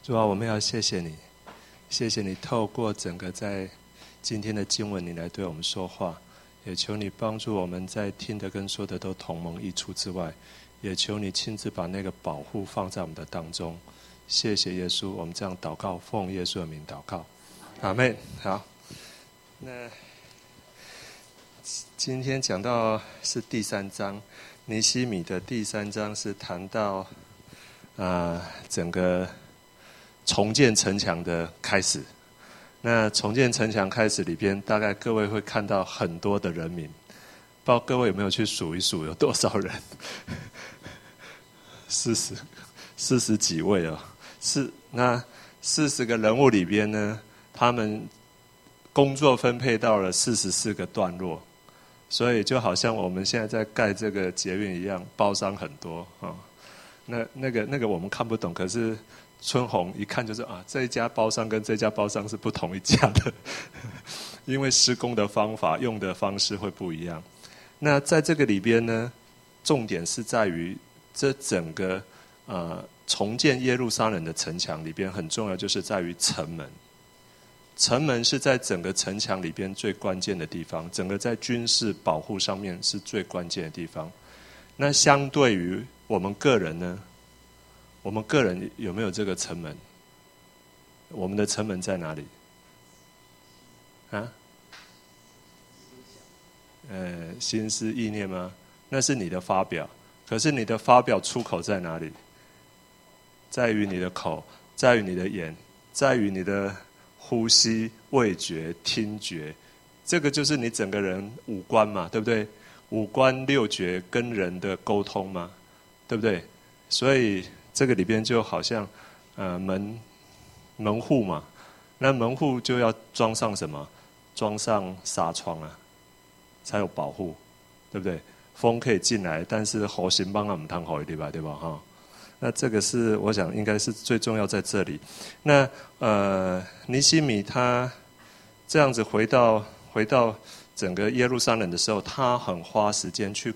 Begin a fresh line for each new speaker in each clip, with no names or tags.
主啊，我们要谢谢你，谢谢你透过整个在今天的经文，你来对我们说话，也求你帮助我们在听的跟说的都同盟一处之外，也求你亲自把那个保护放在我们的当中。谢谢耶稣，我们这样祷告，奉耶稣的名祷告，阿们。好，那今天讲到是第3章，尼希米的第3章是谈到整个重建城墙的开始。那重建城墙开始里边，大概各位会看到很多的人民，不知道各位有没有去数一数有多少人？40几位哦。那40个人物里边呢，他们工作分配到了44个段落，所以就好像我们现在在盖这个捷运一样，包商很多啊。那个我们看不懂，可是春红一看就是这一家包商跟这家包商是不同一家的，因为施工的方法、用的方式会不一样。那在这个里边呢，重点是在于这整个重建耶路撒冷的城墙里边，很重要就是在于城门。城门是在整个城墙里边最关键的地方，整个在军事保护上面是最关键的地方。那相对于我们个人呢，我们个人有没有这个城门？我们的城门在哪里？心思意念吗？那是你的发表。可是你的发表出口在哪里？在于你的口，在于你的眼，在于你的呼吸、味觉、听觉，这个就是你整个人五官嘛，对不对？五官6觉跟人的沟通嘛，对不对？所以这个里边就好像门户嘛，那门户就要装上什么？装上纱窗啊，才有保护，对不对？风可以进来，但是火星帮我们摊好一点吧，对吧？哈。那这个是我想应该是最重要在这里。那尼希米他这样子回到整个耶路撒冷的时候，他很花时间去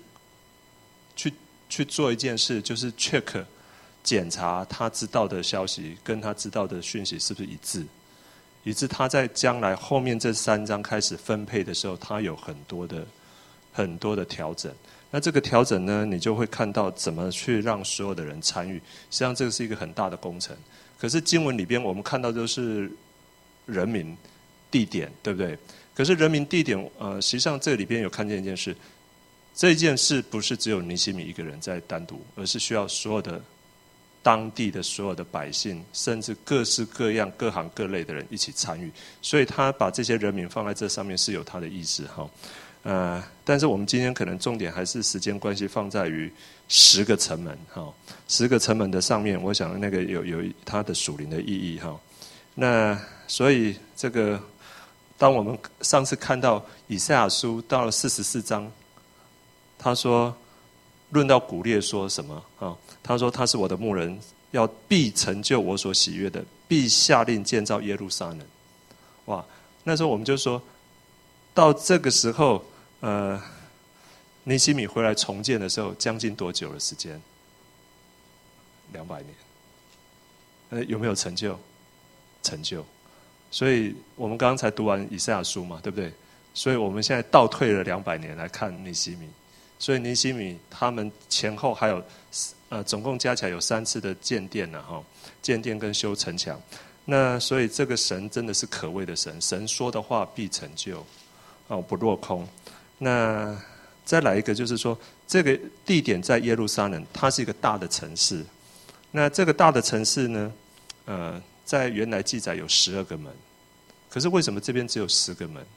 做一件事，就是 check 检查他知道的消息跟他知道的讯息是不是一致，以致他在将来后面这3章开始分配的时候，他有很多的调整。那这个调整呢，你就会看到怎么去让所有的人参与。实际上这个是一个很大的工程。可是经文里边我们看到都是人民、地点，对不对？可是人民、地点，实际上这里边有看见一件事，这件事不是只有尼希米一个人在单独，而是需要所有的当地的所有的百姓，甚至各式各样、各行各类的人一起参与。所以他把这些人民放在这上面是有他的意思哈。但是我们今天可能重点还是时间关系放在于10个城门哈，10个城门的上面，我想那个有它的属灵的意义哈。那所以这个，当我们上次看到以赛亚书到了44章，他说论到古列说什么啊？他说他是我的牧人，必成就我所喜悦的，必下令建造耶路撒冷。哇，那时候我们就说到这个时候。尼希米回来重建的时候，将近多久的时间？200年。有没有成就？成就。所以我们刚才读完以赛亚书嘛，对不对？所以我们现在倒退了200年来看尼希米。所以尼希米他们前后还有总共加起来有3次的建殿了哈，建殿跟修城墙。那所以这个神真的是可畏的神，神说的话必成就，不落空。那再来一个，就是说这个地点在耶路撒冷，它是一个大的城市。那这个大的城市呢，在原来记载有12个门，可是为什么这边只有10个门？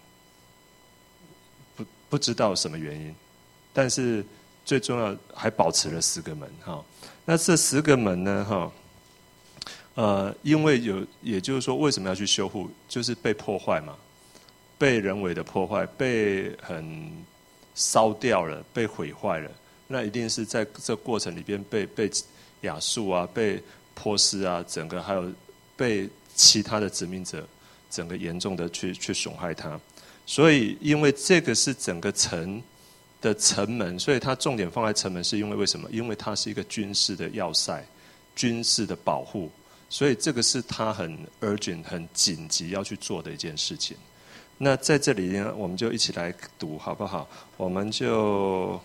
不知道什么原因，但是最重要还保持了10个门哈。那这10个门呢哈，因为也就是说为什么要去修护，就是被破坏嘛。被人为的破坏，被很烧掉了，被毁坏了，那一定是在这过程里边被亚述啊，被波斯啊，整个还有被其他的殖民者，整个严重的去损害它。所以，因为这个是整个城的城门，所以它重点放在城门，是因为为什么？因为它是一个军事的要塞，军事的保护。 所以这个是他很 urgent 很紧急要去做的一件事情。那在这里呢，我们就一起来读好不好？我们就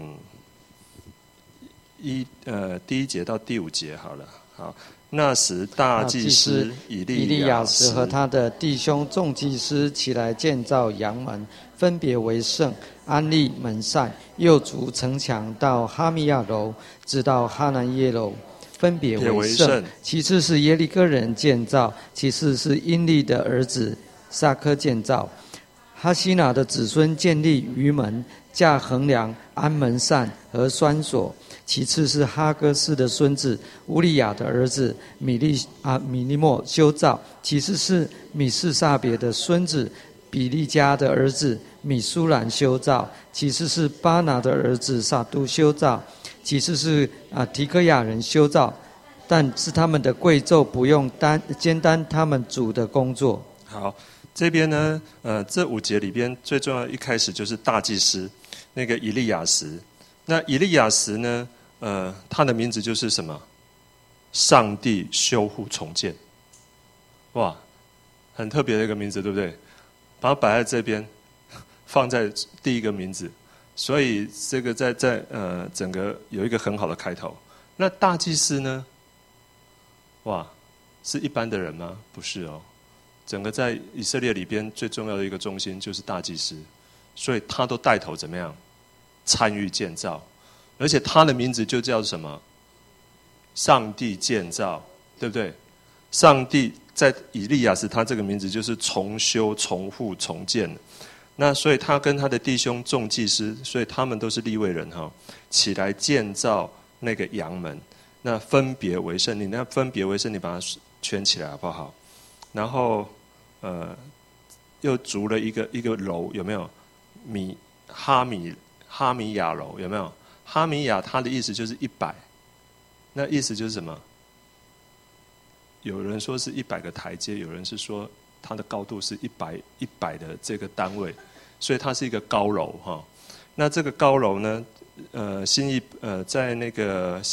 第1节到第5节好了。好，那时大祭司以利亚时
和他的弟兄众祭司起来建造阳门，分别为圣，安立门扇，又筑城墙到哈米亚楼，直到哈南耶楼，分别为圣。其次是耶利哥人建造，其次是因利的儿子撒科建造。哈西拿的子孙建立鱼门、架横梁、安门扇和栓锁。其次是哈哥斯的孙子乌利亚的儿子米利莫修造。其次是米士撒别的孙子比利加的儿子米苏兰修造。其次是巴拿的儿子撒都修造。其次是提科亚人修造，但是他们的贵胄不用兼担他们主的工作。
好，这边呢，这5节里边最重要的一开始就是大祭司那个以利亚时。那以利亚时呢，他的名字就是什么？上帝修复重建。哇，很特别的一个名字，对不对？把它摆在这边，放在第一个名字，所以这个在整个有一个很好的开头。那大祭司呢？哇，是一般的人吗？不是哦。整个在以色列里边最重要的一个中心就是大祭司，所以他都带头怎么样参与建造，而且他的名字就叫什么？上帝建造，对不对？上帝在以利亚时，他这个名字就是重修、重复、重建。那所以他跟他的弟兄众祭司，所以他们都是利未人哈，起来建造那个阳门，那分别为圣。你那分别为圣，你把它圈起来好不好？然后又筑了一个楼，有没有？哈米亚楼，有没有？哈米亚它的意思就是100，那意思就是什么？有人说是100个台阶，有人是说它的高度是100的这个单位，所以它是一个高楼哈。那这个高楼呢，新译在那个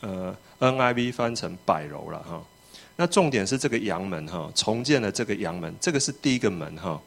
NIV 翻成百楼了哈。那重点是这个阳门哈，重建了这个阳门，这个是第一个门哈。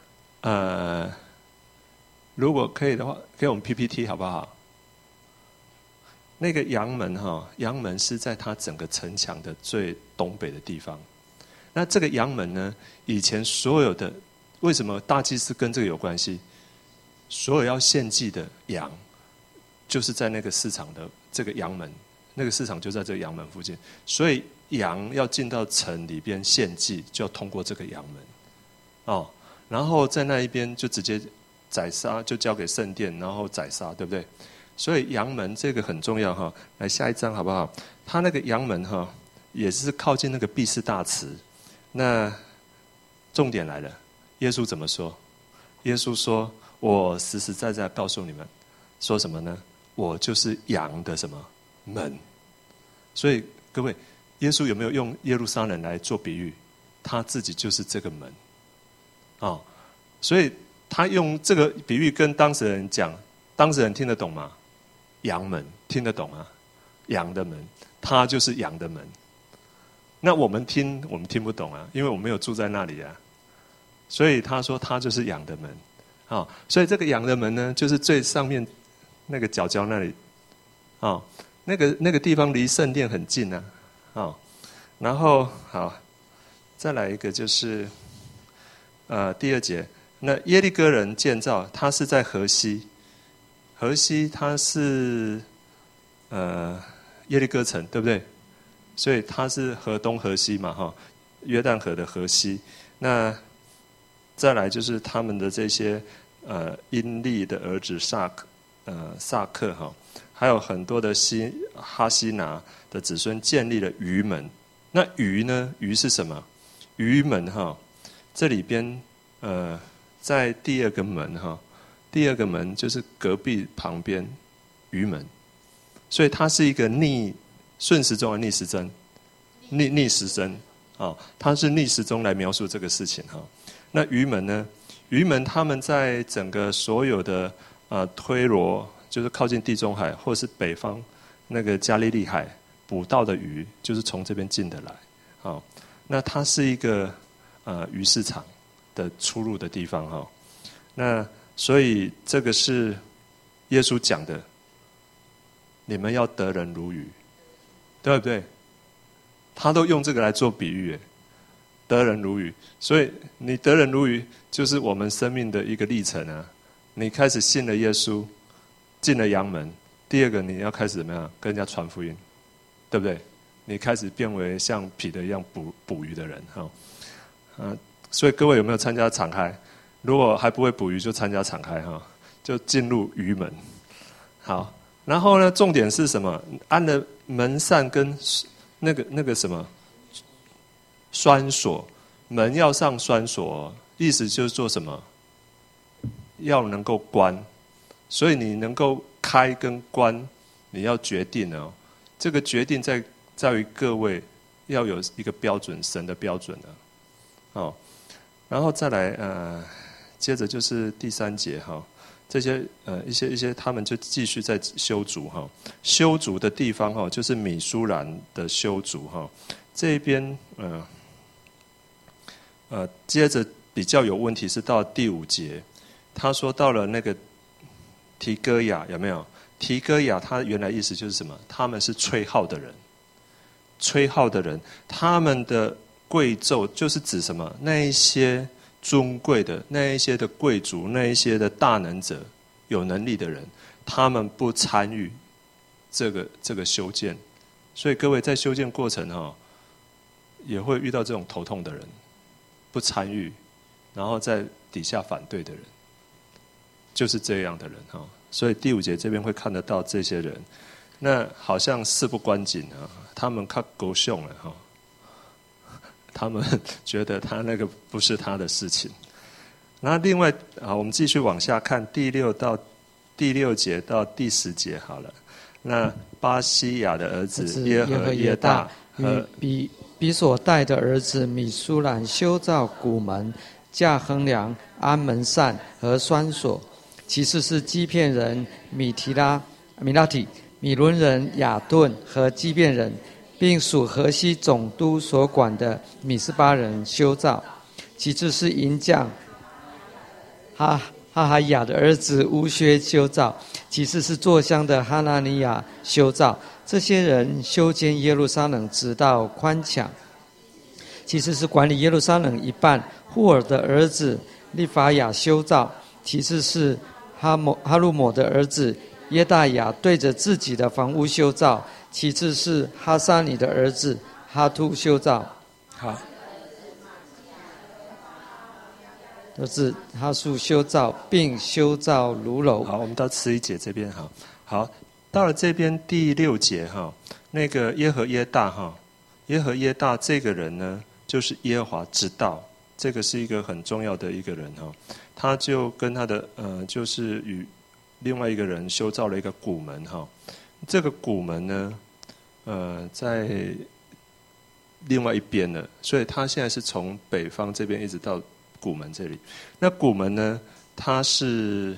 如果可以的话，给我们 PPT 好不好？那个阳门哈，阳门是在它整个城墙的最东北的地方。那这个阳门呢，以前所有的为什么大祭司跟这个有关系？所有要献祭的羊，就是在那个市场的这个阳门，那个市场就在这个阳门附近，所以羊要进到城里边献祭，就要通过这个阳门，哦，然后在那一边就直接宰杀，就交给圣殿，然后宰杀，对不对？所以阳门这个很重要哈。来下一章好不好？它那个阳门哈，也是靠近那个毕士大池。那重点来了，耶稣怎么说？耶稣说：“我实实在在告诉你们，说什么呢？我就是羊的什么门。”所以各位，耶稣有没有用耶路撒冷来做比喻？他自己就是这个门，哦，所以他用这个比喻跟当事人讲，当事人听得懂吗？羊门听得懂啊，羊的门，他就是羊的门。那我们听不懂啊，因为我们没有住在那里啊。所以他说他就是羊的门，哦，所以这个羊的门呢，就是最上面那个角角那里，哦，那个地方离圣殿很近啊，哦，然后好，再来一个就是第2节，那耶利哥人建造，他是在河西。河西它是耶利哥城，对不对？所以它是河东河西嘛，哈，约旦河的河西。那再来就是他们的这些因利的儿子萨克哈，还有很多的哈西拿的子孙建立了鱼门。那鱼呢？鱼是什么？鱼门哈，这里边在第2个门哈。第2个门就是隔壁旁边鱼门，所以它是一个顺时钟的逆时针，逆时针啊，它是逆时钟来描述这个事情哈。那鱼门呢？鱼门他们在整个所有的推罗，就是靠近地中海或是北方那个加利利海捕到的鱼，就是从这边进得来好，那它是一个鱼市场的出入的地方哈。那所以这个是耶稣讲的，你们要得人如鱼，对不对？他都用这个来做比喻，得人如鱼。所以你得人如鱼，就是我们生命的一个历程啊。你开始信了耶稣，进了羊门。第二个，你要开始怎么样跟人家传福音，对不对？你开始变为像彼得一样捕鱼的人哈。所以各位有没有参加敞开？如果还不会捕鱼，就参加敞开哈，就进入鱼门。好，然后呢，重点是什么？安了门扇跟那个什么栓锁，门要上栓锁，意思就是做什么？要能够关，所以你能够开跟关，你要决定哦。这个决定在于各位要有一个标准，神的标准哦。然后再来接着就是第3节哈，这些一些他们就继续在修筑哈，修筑的地方哈，就是米舒兰的修筑哈。这边接着比较有问题是到第5节。他说到了那个提哥亚，有没有？提哥亚他原来意思就是什么？他们是吹号的人，吹号的人，他们的贵胄就是指什么？那一些尊贵的，那一些的贵族，那一些的大能者，有能力的人，他们不参与这个修建。所以各位在修建过程哈，也会遇到这种头痛的人，不参与，然后在底下反对的人。就是这样的人哈，所以第5节这边会看得到这些人，那好像事不关己啊，他们较高尚了哈，他们觉得他那个不是他的事情。那另外我们继续往下看第6节到第10节好了。那巴西亚的儿子耶和耶大和
比所带的儿子米舒兰修造谷门、架横梁、安门扇和栓锁。其次是基遍人米拉提、米伦人亚顿和基遍人，并属河西总督所管的米斯巴人修造。其次是银匠哈哈雅的儿子乌薛修造。其次是作香的哈拿尼亚修造。这些人修建耶路撒冷直到宽墙。其次是管理耶路撒冷一半户尔的儿子利法雅修造。其次是哈路抹的儿子耶大雅对着自己的房屋修造。其次是哈沙尼的儿子哈突修造。好，都是哈树修造，并修造炉楼。
好，我们到11节这边哈。好，到了这边第6节哈，那个耶和耶大哈，耶和耶大这个人呢，就是耶和华知道，这个是一个很重要的一个人哈。他就跟他的就是与另外一个人修造了一个谷门哈。这个谷门呢，在另外一边了，所以他现在是从北方这边一直到谷门这里。那谷门呢，它是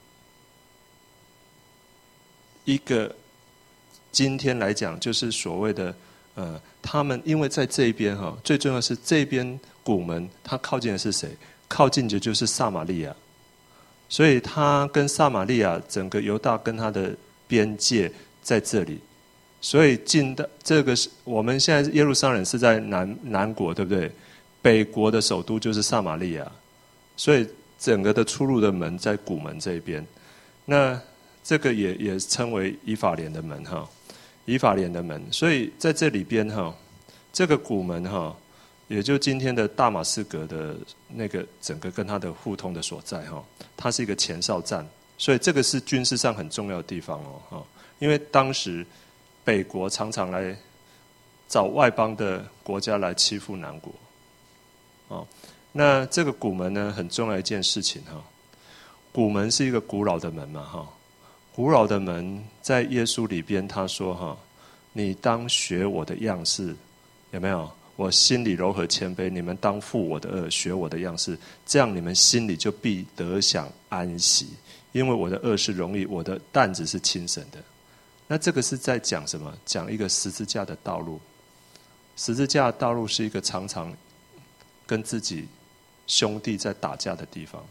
一个今天来讲就是所谓的他们因为在这一边哈，最重要的是这边谷门，它靠近的是谁？靠近的就是撒玛利亚，所以他跟撒玛利亚整个犹大跟他的边界在这里，所以进的这个是我们现在耶路撒冷是在南国，对不对？北国的首都就是撒玛利亚，所以整个的出入的门在谷门这边。那这个也称为以法莲的门哈，以法莲的门。所以在这里边哈，这个谷门哈，也就今天的大马士革的那个整个跟它的互通的所在哈，它是一个前哨站，所以这个是军事上很重要的地方哦哈。因为当时北国常常来找外邦的国家来欺负南国，哦，那这个谷门呢很重要一件事情哈。谷门是一个古老的门嘛哈，古老的门在耶稣里边他说哈，你当学我的样式，有没有？我心里柔和谦卑，你们当负我的恶，学我的样式，这样你们心里就必得享安息。因为我的恶是容易，我的担子是轻省的。那这个是在讲什么？讲一个十字架的道路。 十字架的道路是一个常常跟自己兄弟在打架的地方，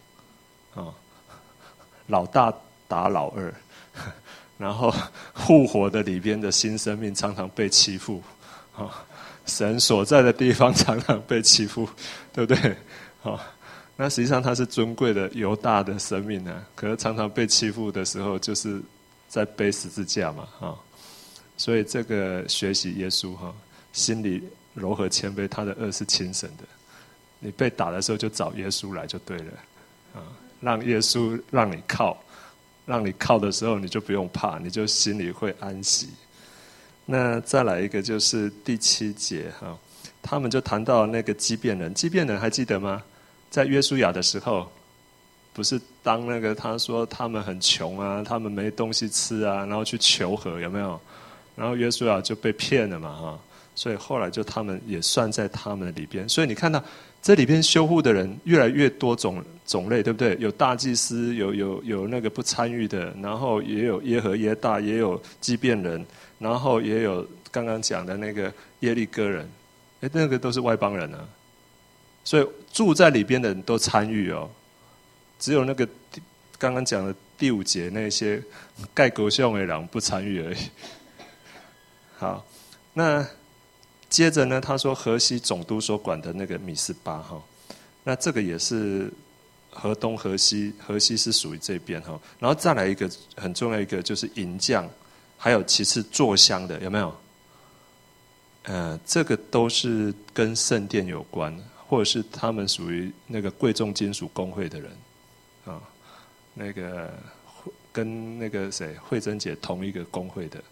老大打老二，然后复活的里边的新生命常常被欺负，神所在的地方常常被欺负，对不对？那实际上他是尊贵的犹大的生命啊，可是常常被欺负的时候，就是在背十字架嘛，所以这个学习耶稣心里柔和谦卑，他的恶是轻省的。你被打的时候就找耶稣来就对了，让耶稣让你靠的时候你就不用怕，你就心里会安息。那再来一个就是第7节他们就谈到那个畸变人，畸变人还记得吗？在约书亚的时候，不是当那个他说他们很穷啊，他们没东西吃啊，然后去求和，有没有？然后约书亚就被骗了嘛，所以后来就他们也算在他们的里边。所以你看到这里边修护的人越来越多种类，对不对？有大祭司，有那个不参与的，然后也有耶和耶大，也有畸变人，然后也有刚刚讲的那个耶利哥人，那个都是外邦人啊。所以住在里边的人都参与只有那个刚刚讲的第5节那些盖狗像的人不参与而已。好，那接着呢，他说河西总督所管的那个米斯巴那这个也是河东河西是属于这边然后再来一个很重要一个就是银匠，还有其次做香的，有没有？这个都是跟圣殿有关，或者是他们属于那个贵重金属工会的人那个跟那个谁慧珍姐同一个工会的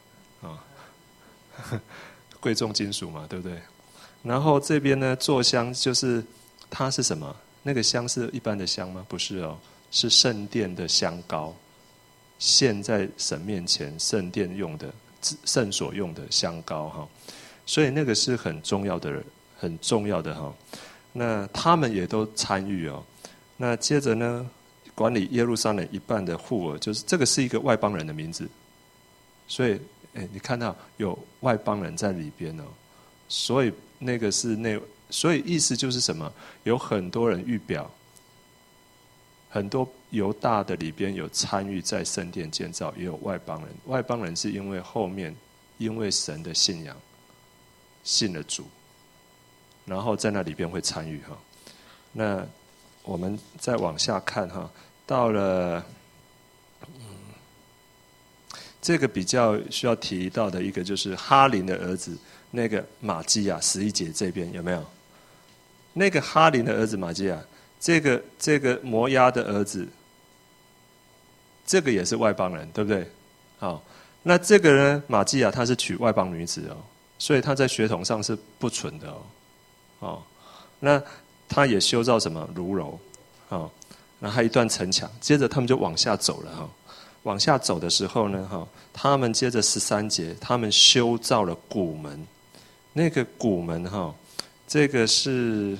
贵重金属嘛，对不对？然后这边呢，做香就是它是什么？那个香是一般的香吗？不是是圣殿的香膏，献在神面前，圣殿用的、圣所用的香膏所以那个是很重要的那他们也都参与那接着呢，管理耶路撒冷一半的户尔，就是这个是一个外邦人的名字，所以你看到有外邦人在里边所以那个是所以意思就是什么？有很多人预表，很多犹大的里边有参与在圣殿建造，也有外邦人。外邦人是因为后面因为神的信仰信了主，然后在那里边会参与那我们再往下看到了这个比较需要提到的一个就是哈林的儿子那个玛基亚11节这边有没有？那个哈林的儿子玛基亚，这个摩押的儿子，这个也是外邦人，对不对？那这个呢，玛基亚他是娶外邦女子所以他在血统上是不纯的那他也修造什么炉楼然后还有一段城墙，接着他们就往下走了往下走的时候呢他们接着13节，他们修造了谷门。那个谷门这个是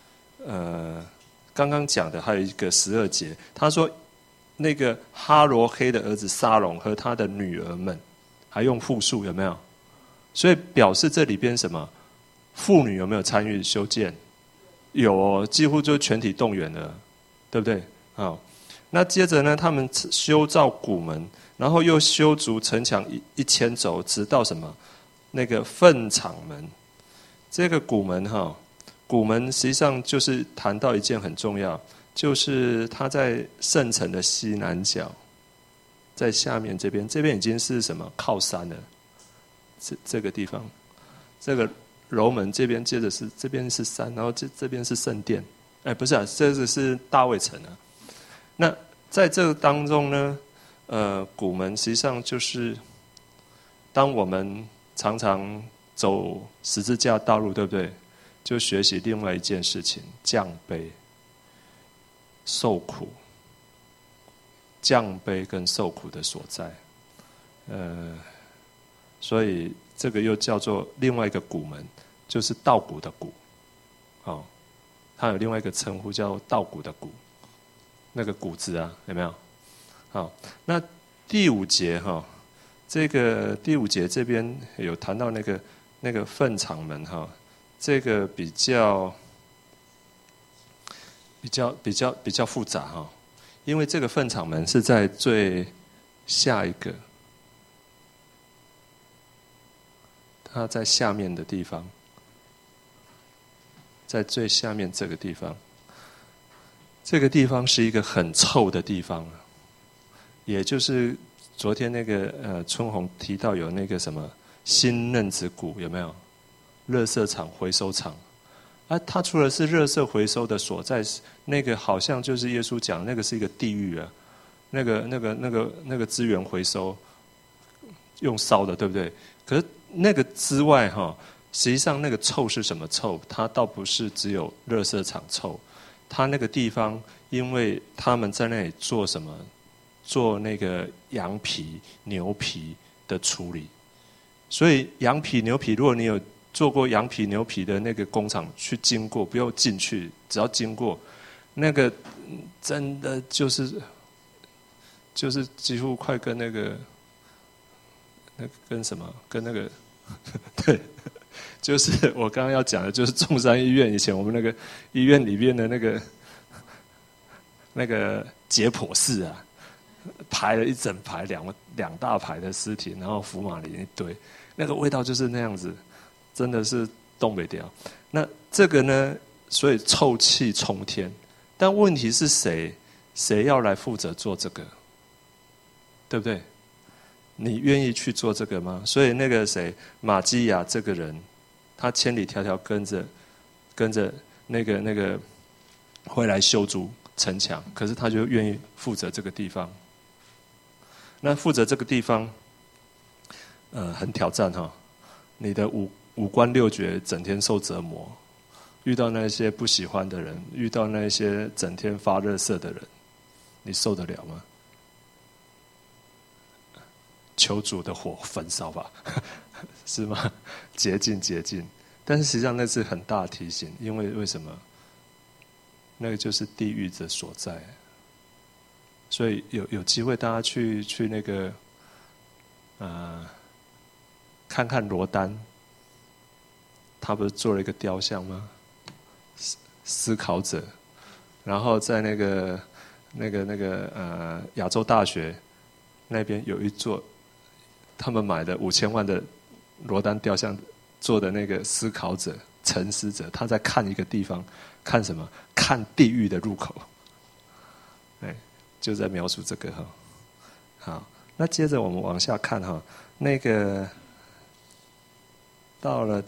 刚刚讲的，还有一个12节，他说那个哈罗黑的儿子沙龙和他的女儿们，还用复数，有没有？所以表示这里边什么妇女有没有参与修建？有几乎就全体动员了，对不对？那接着呢，他们修造谷门，然后又修筑城墙1000肘，直到什么那个粪场门。这个谷门谷门实际上就是谈到一件很重要，就是它在圣城的西南角，在下面这边已经是什么靠山了。这个地方，这个楼门这边接着是这边是山，然后这边是圣殿。不是这个是大卫城那在这个当中呢，谷门实际上就是当我们常常走十字架道路，对不对？就学习另外一件事情，降卑、受苦、降卑跟受苦的所在。所以这个又叫做另外一个谷门，就是稻谷的谷。它有另外一个称呼叫稻谷的谷，那个谷子有没有？那第5节这个第5节这边有谈到那个那个粪场门哈，这个比较复杂哈，因为这个粪场门是在最下一个，它在下面的地方，在最下面这个地方，这个地方是一个很臭的地方，也就是昨天那个春红提到有那个什么新嫩子谷有没有？垃圾场回收场。它除了是垃圾回收的所在，那个好像就是耶稣讲那个是一个地狱啊，那个资源回收用烧的，对不对？可是那个之外哈，实际上那个臭是什么臭？它倒不是只有垃圾场臭，它那个地方，因为他们在那里做什么？做那个羊皮、牛皮的处理，所以羊皮、牛皮，如果你有做过羊皮、牛皮的那个工厂去经过，不用进去，只要经过，那个真的就是几乎快跟那个跟什么跟那个对，就是我刚刚要讲的，就是中山医院以前我们那个医院里面的那个解剖室啊，排了一整排两大排的尸体，然后福马林一堆，那个味道就是那样子。真的是东北调。那这个呢，所以臭气冲天。但问题是谁要来负责做这个？对不对？你愿意去做这个吗？所以那个谁，马基亚这个人，他千里迢迢跟着那个会来修筑城墙，可是他就愿意负责这个地方。那负责这个地方，很挑战哈，你的五官六觉整天受折磨，遇到那些不喜欢的人，遇到那些整天发热色的人，你受得了吗？求主的火焚烧吧，是吗？洁净。但是实际上那是很大的提醒，因为什么？那个就是地狱的所在。所以有机会大家去那个看看罗丹。他不是做了一个雕像吗？思考者，然后在那个亚洲大学那边有一座，他们买的5000万的罗丹雕像做的那个思考者、沉思者，他在看一个地方，看什么？看地狱的入口。就在描述这个哈。好，那接着我们往下看哈，那个到了。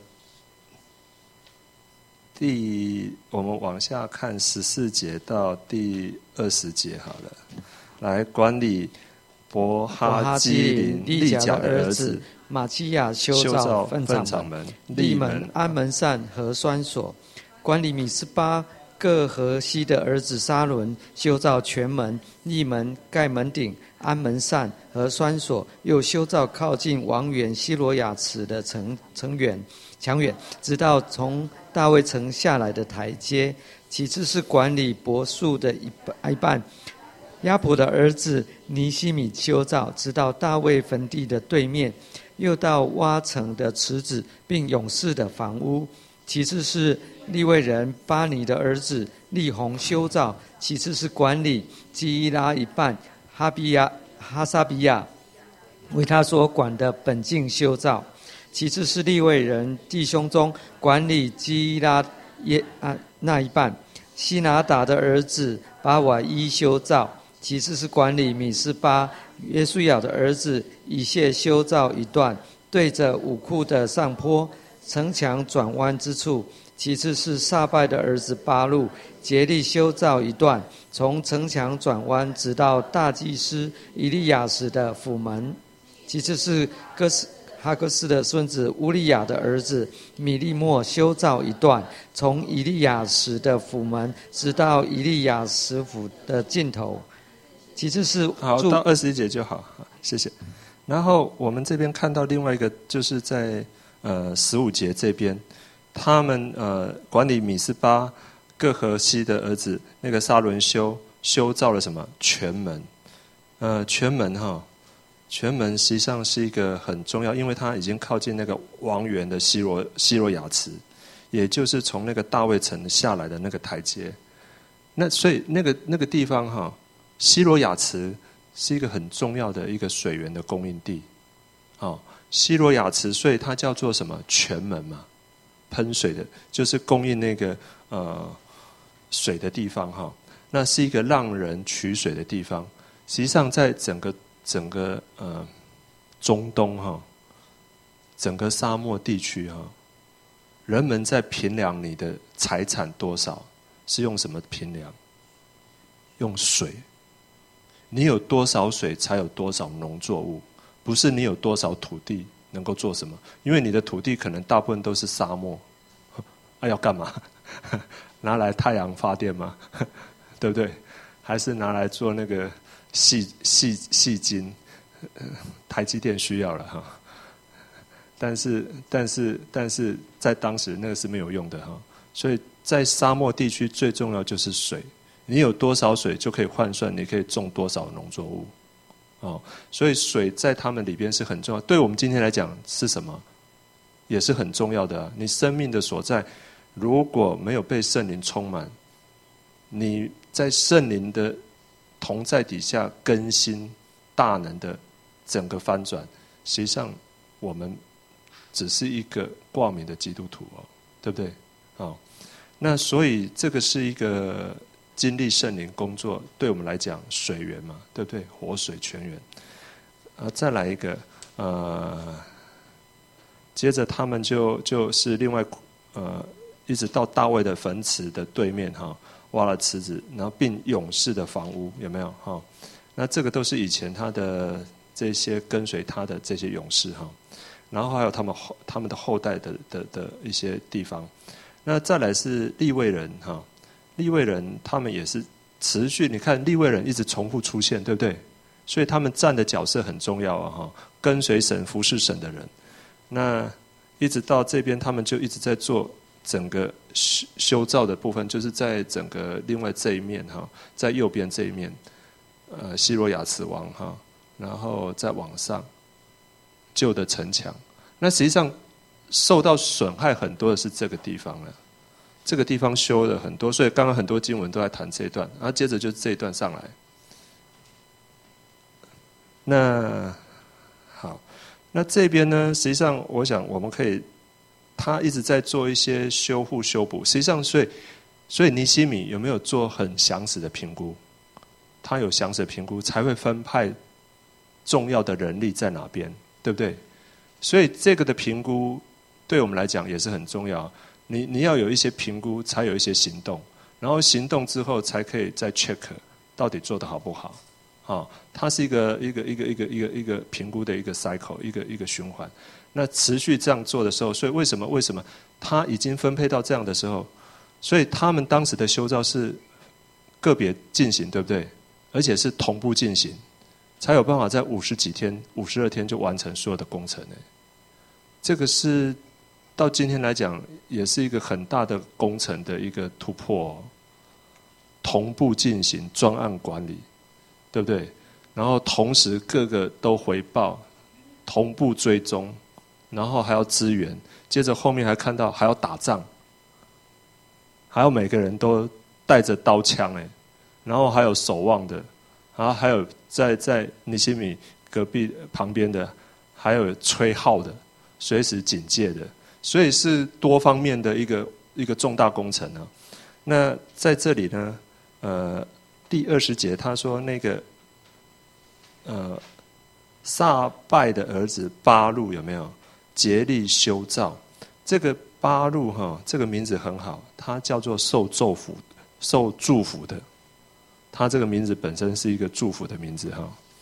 我们往下看14节到第20节好了。来，管理伯哈基林利甲的儿子
马基亚修造粪场门、利门、安门扇和栓锁，管理米斯巴各河西的儿子沙伦修造全门、利门、盖门顶、安门扇和栓锁，又修造靠近王园希罗亚池的墙垣，直到从大卫城下来的台阶。其次是管理柏树的一半，亚伯的儿子尼西米修造，直到大卫坟地的对面，又到挖城的池子，并勇士的房屋。其次是利未人巴尼的儿子利宏修造。其次是管理基伊拉一半哈撒比亚为他所管的本境修造。其次是利未人弟兄中管理基伊拉那一半，西拿达的儿子巴瓦伊修造。其次是管理米斯巴约书亚的儿子以谢修造一段，对着武库的上坡城墙转弯之处。其次是撒拜的儿子巴路竭力修造一段，从城墙转弯直到大祭司以利亚时的府门。其次是哈哥斯的孙子乌利亚的儿子米利莫修造一段，从以利亚时的府门直到以利亚时府的尽头。其次是
好，到21节就好，谢谢。然后我们这边看到另外一个，就是在15节这边，他们管理米斯巴各河西的儿子那个沙伦修造了什么？全门。全门哈， 泉门实际上是一个很重要，因为它已经靠近那个王园的西罗亚池，也就是从那个大卫城下来的那个台阶。那所以那个地方哈，西罗亚池是一个很重要的一个水源的供应地。西罗亚池，所以它叫做什么泉门嘛，喷水的，就是供应那个水的地方哈。那是一个让人取水的地方。实际上，在整个中东哈，整个沙漠地区哈，人们在评量你的财产多少，是用什么评量？用水。你有多少水，才有多少农作物，不是你有多少土地能够做什么。因为你的土地可能大部分都是沙漠，要干嘛？拿来太阳发电吗？对不对？还是拿来做那个细晶？台积电需要了哈。但是在当时那个是没有用的哈。所以在沙漠地区最重要就是水。你有多少水就可以换算你可以种多少农作物。所以水在他们里边是很重要。对我们今天来讲是什么？也是很重要的。你生命的所在如果没有被圣灵充满，你在圣灵的同在底下更新大能的整个翻转，实际上我们只是一个挂名的基督徒对不对？那所以这个是一个经历圣灵工作，对我们来讲水源嘛，对不对？活水泉源。再来一个接着他们就是另外一直到大卫的坟池的对面挖了池子，然后并勇士的房屋，有没有那这个都是以前他的这些跟随他的这些勇士然后还有他们的后代的一些地方。那再来是利未人利未人他们也是持续，你看利未人一直重复出现，对不对？所以他们站的角色很重要跟随神服侍神的人。那一直到这边他们就一直在做整个修造的部分，就是在整个另外这一面在右边这一面西罗亚池王然后再往上旧的城墙。那实际上受到损害很多的是这个地方了，这个地方修了很多，所以刚刚很多经文都在谈这一段，然后接着就这一段上来。那好，那这边呢，实际上我想我们可以，他一直在做一些修复修补。实际上，所以尼希米有没有做很详实的评估？他有详实的评估，才会分派重要的人力在哪边，对不对？所以这个的评估对我们来讲也是很重要。你要有一些评估，才有一些行动，然后行动之后才可以再 check 到底做得好不好。它是一个评估的一个 cycle， 一个循环。那持续这样做的时候，所以为什么他已经分配到这样的时候，所以他们当时的修造是个别进行，对不对？而且是同步进行，才有办法在50几天、52天就完成所有的工程。这个是到今天来讲，也是一个很大的工程的一个突破。同步进行专案管理，对不对？然后同时各个都回报，同步追踪，然后还要支援，接着后面还看到还要打仗，还有每个人都带着刀枪然后还有守望的，然后还有在尼希米隔壁旁边的，还有吹号的，随时警戒的，所以是多方面的一个重大工程啊。那在这里呢，第20节他说那个撒拜的儿子巴路有没有竭力修造？这个巴路这个名字很好，他叫做受祝福的。他这个名字本身是一个祝福的名字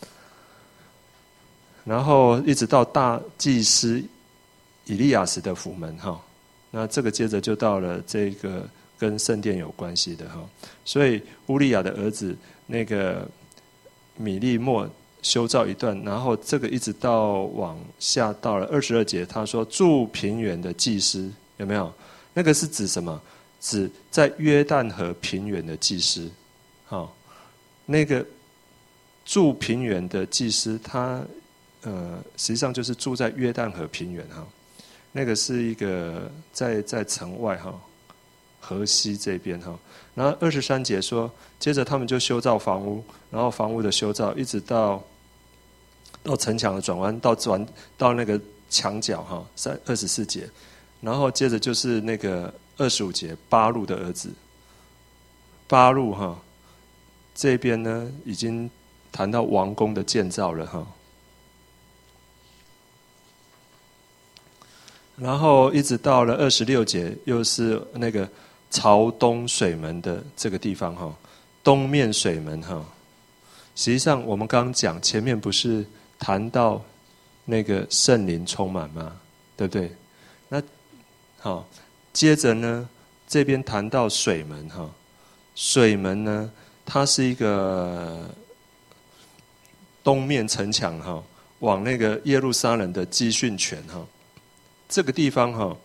然后一直到大祭司以利亚斯的府门那这个接着就到了这个跟圣殿有关系的所以乌利亚的儿子那个米利末修造一段，然后这个一直到往下到了22节，他说住平原的祭司有没有？那个是指什么？指在约旦河平原的祭司。那个住平原的祭司，他实际上就是住在约旦河平原哈，那个是一个在城外哈，河西这边哈。然后23节说，接着他们就修造房屋，然后房屋的修造一直到城墙的转弯，到那个墙角哈，24节，然后接着就是那个25节，巴路的儿子，巴路哈，这边呢已经谈到王宫的建造了哈，然后一直到了26节，又是那个朝东水门的这个地方哈，东面水门哈。实际上我们刚刚讲前面不是谈到那个圣灵充满吗？对不对？那好，接着呢，这边谈到水门哈，水门呢，它是一个东面城墙哈，往那个耶路撒冷的基训泉哈，这个地方哈，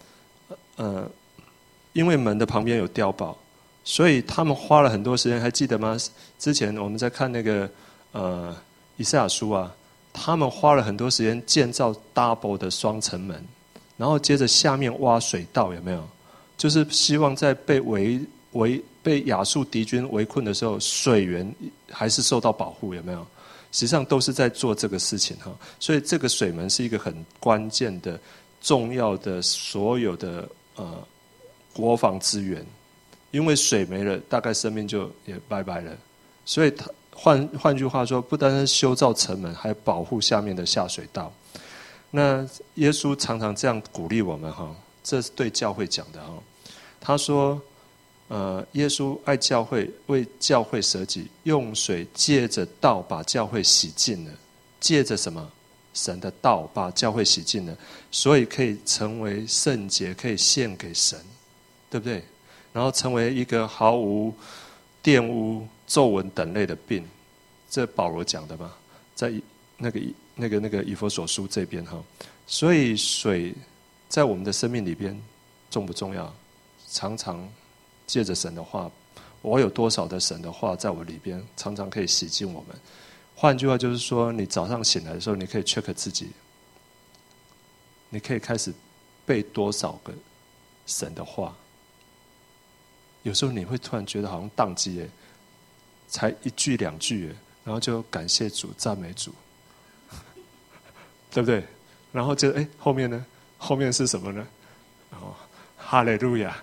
因为门的旁边有碉堡，所以他们花了很多时间，还记得吗？之前我们在看那个以赛亚书啊，他们花了很多时间建造 double 的双层门，然后接着下面挖水道，有没有？就是希望在被亚述敌军围困的时候，水源还是受到保护，有没有？实际上都是在做这个事情哈。所以这个水门是一个很关键的、重要的所有的国防资源，因为水没了，大概生命就也拜拜了。所以换句话说，不单是修造城门，还保护下面的下水道。那耶稣常常这样鼓励我们哈，这是对教会讲的哈。他说，耶稣爱教会，为教会舍己，用水借着道把教会洗净了，借着什么？神的道把教会洗净了，所以可以成为圣洁，可以献给神，对不对？然后成为一个毫无玷污、皱纹等类的病，这保罗讲的嘛，在那个以弗所书这边哈。所以水在我们的生命里边重不重要？常常借着神的话，我有多少的神的话在我里边，常常可以洗净我们。换句话就是说，你早上醒来的时候，你可以 check 自己，你可以开始背多少个神的话。有时候你会突然觉得好像宕机耶，才1句2句耶，然后就感谢主、赞美主，对不对？然后就后面呢？后面是什么呢？哈利路亚，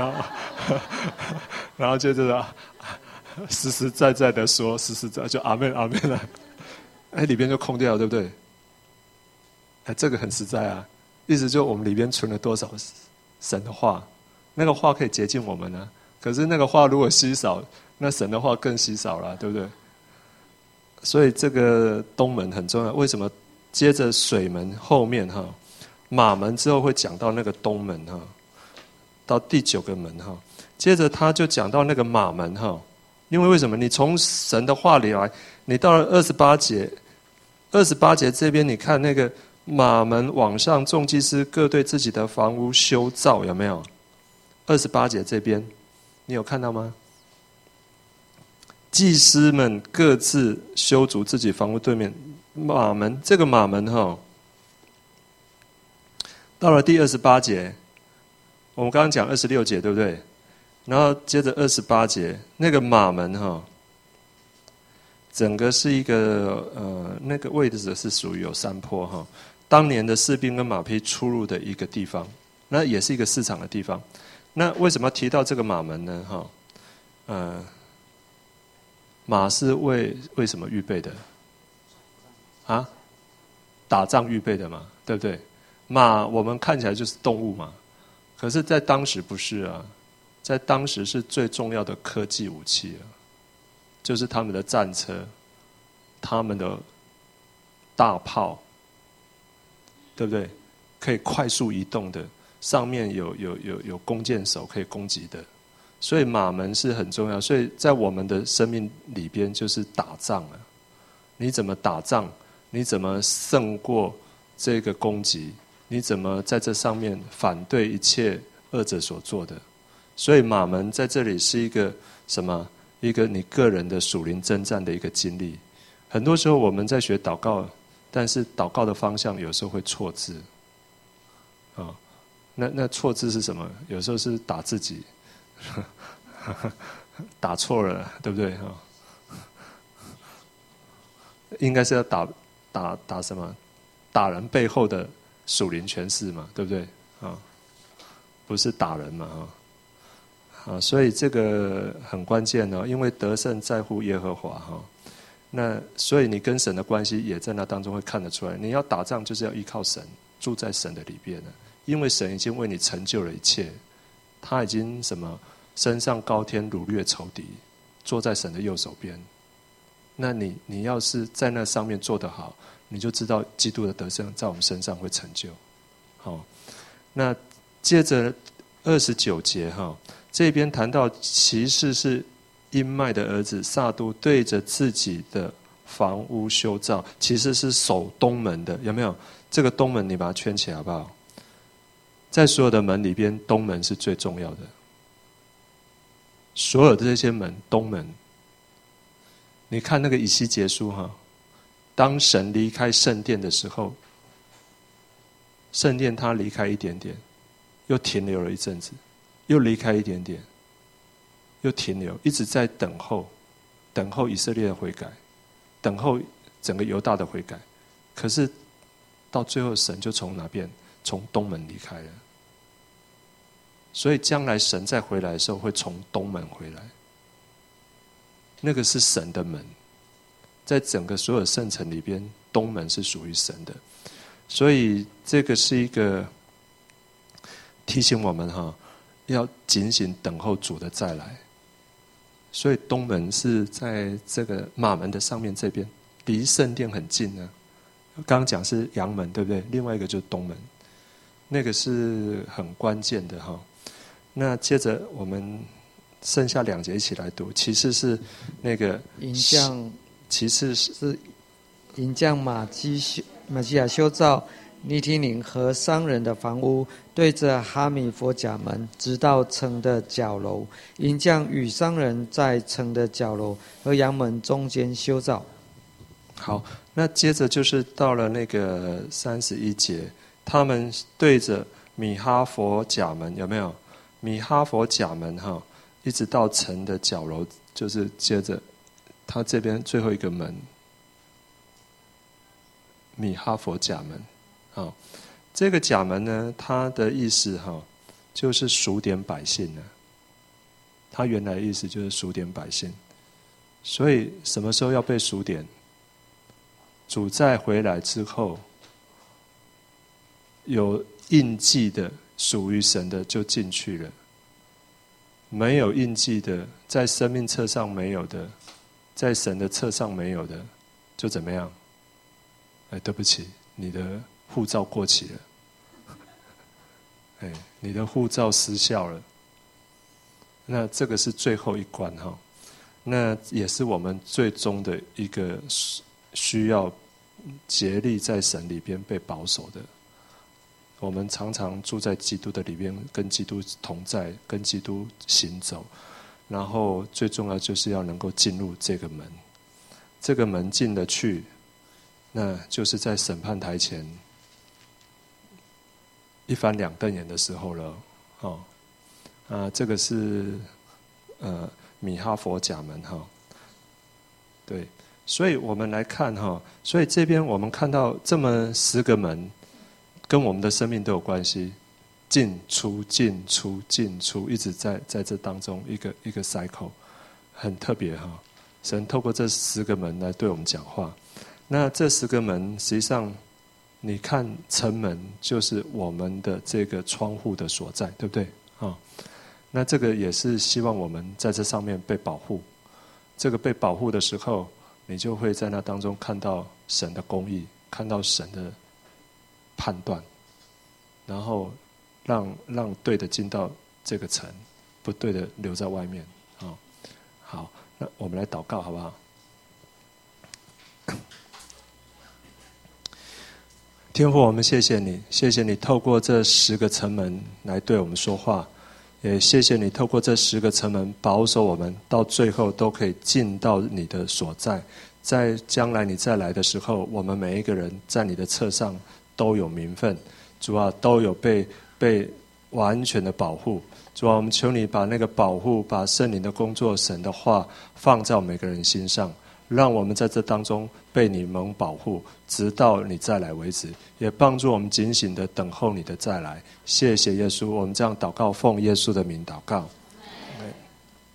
然后接着实实在在的说，实实在就阿门阿门了，里边就空掉了，对不对？这个很实在啊，意思就我们里边存了多少神的话，那个话可以洁净我们呢。可是那个话如果稀少，那神的话更稀少了，对不对？所以这个东门很重要。为什么？接着水门后面哈，马门之后会讲到那个东门哈，到第9个门哈。接着他就讲到那个马门哈，因为为什么？你从神的话里来，你到了28节这边，你看那个马门往上，众祭司各对自己的房屋修造，有没有？28节这边，你有看到吗？祭司们各自修筑自己房屋，对面马门，这个马门哈，到了第28节，我们刚刚讲26节，对不对？然后接着28节，那个马门哈，整个是一个那个位置是属于有山坡哈，当年的士兵跟马匹出入的一个地方，那也是一个市场的地方。那为什么提到这个马门呢？哈，马是为什么预备的？啊，打仗预备的嘛，对不对？马我们看起来就是动物嘛，可是在当时不是啊，在当时是最重要的科技武器啊，就是他们的战车，他们的大炮，对不对？可以快速移动的，上面有弓箭手可以攻击的，所以马门是很重要。所以在我们的生命里边，就是打仗啊，你怎么打仗？你怎么胜过这个攻击？你怎么在这上面反对一切恶者所做的？所以马门在这里是一个什么？一个你个人的属灵征战的一个经历。很多时候我们在学祷告， 但是祷告的方向有时候会错字，啊，那错字是什么？有时候是打自己，打错了，对不对啊？应该是要打什么？打人背后的属灵权势嘛，对不对啊？不是打人嘛啊，所以这个很关键哦，因为得胜在乎耶和华哈。那所以你跟神的关系也在那当中会看得出来。你要打仗就是要依靠神，住在神的里边了，因为神已经为你成就了一切，他已经什么升上高天掳掠仇敌，坐在神的右手边。那你要是在那上面做得好，你就知道基督的得胜在我们身上会成就。好，那接着29节哈，这边谈到骑士是音麦的儿子撒都对着自己的房屋修造，其实是守东门的，有没有？这个东门你把它圈起来好不好？在所有的门里边，东门是最重要的。所有的这些门，东门，你看那个以西结书哈，当神离开圣殿的时候，圣殿他离开一点点，又停留了一阵子，又离开一点点，又停留，一直在等候以色列的悔改，等候整个犹大的悔改。可是到最后，神就从哪边？从东门离开了。所以将来神再回来的时候，会从东门回来。那个是神的门，在整个所有圣城里边，东门是属于神的。所以这个是一个提醒我们哈，要警醒等候主的再来。所以东门是在这个马门的上面这边，离圣殿很近呢。刚刚讲是阳门，对不对？另外一个就是东门，那个是很关键的哈。那接着我们剩下2节一起来读。其次是那个
银匠，
其次是
银匠马基亚修造尼提宁和商人的房屋，对着哈米佛甲门，直到城的角楼。银匠与商人在城的角楼和阳门中间修造。
好，那接着就是到了那个31节，他们对着米哈佛甲门，有没有？米哈佛甲门哈，一直到城的角楼，就是接着他这边最后一个门，米哈佛甲门。好，这个甲门呢，它的意思哈，就是数点百姓呢。它原来的意思就是数点百姓，所以什么时候要被数点？主再回来之后，有印记的属于神的就进去了，没有印记的，在生命册上没有的，在神的册上没有的，就怎么样？对不起，你的护照过期了，你的护照失效了。那这个是最后一关哈，那也是我们最终的一个需要竭力在神里边被保守的。我们常常住在基督的里边，跟基督同在，跟基督行走，然后最重要就是要能够进入这个门。这个门进得去，那就是在审判台前一翻两瞪眼的时候了。这个是米哈佛甲门哈。对，所以我们来看哈，所以这边我们看到这么10个门，跟我们的生命都有关系，进出进出进出，一直在这当中一个 cycle， 很特别哈。神透过这10个门来对我们讲话。那这10个门，实际上你看城门就是我们的这个窗户的所在，对不对啊？那这个也是希望我们在这上面被保护。这个被保护的时候，你就会在那当中看到神的公义，看到神的判断，然后让对的进到这个城，不对的留在外面。好，那我们来祷告好不好？天父，我们谢谢你，谢谢你透过这10个城门来对我们说话，也谢谢你透过这10个城门保守我们，到最后都可以进到你的所在， 在将来你再来的时候，我们每一个人在你的册上都有名分，主啊，都有被完全的保护。主啊，我们求你把那个保护，把圣灵的工作、神的话放在每个人心上，让我们在这当中被你蒙保护，直到你再来为止，也帮助我们警醒的等候你的再来。谢谢耶稣，我们这样祷告，奉耶稣的名祷告。